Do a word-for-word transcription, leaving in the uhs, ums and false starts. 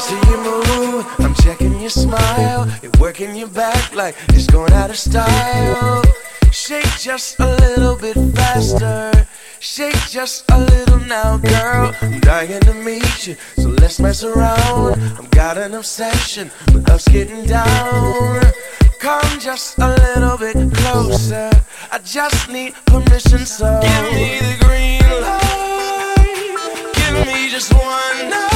see you move, I'm checking your smile. You're working your back like it's going out of style. Shake just a little bit faster. Shake just a little now, girl. I'm dying to meet you, so let's mess around. I've got an obsession with us getting down. Come just a little bit closer. I just need permission, so give me the green light. Give me just one night.